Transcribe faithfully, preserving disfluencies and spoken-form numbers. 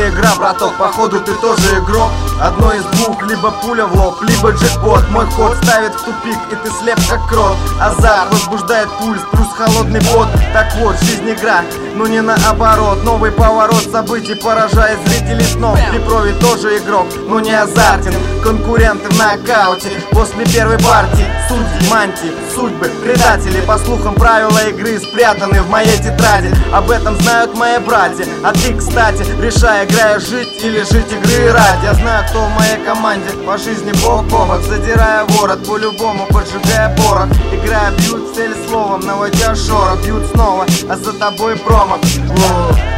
это игра, браток, походу ты тоже игрок. Одно из двух, либо пуля в лоб, либо джекпот. Мой ход ставит в тупик, и ты слеп как крот. Азарт возбуждает пульс, плюс холодный пот. Так вот, жизнь игра, но не наоборот. Новый поворот событий поражает зрителей сном. Пепрови тоже игрок, но не азартен. Конкуренты в нокауте после первой партии. Судьи, мантии, судьбы, предатели. По слухам, правила игры спрятаны в моей тетради. Об этом знают мои братья. А ты, кстати, решай, играя жить или жить игры ради. Я знаю, кто в моей команде по жизни бок о бок. Задирая ворот, по-любому поджигая порох. Играя, бьют цель словом, наводя шорох. Бьют снова, а за тобой промах. Воу.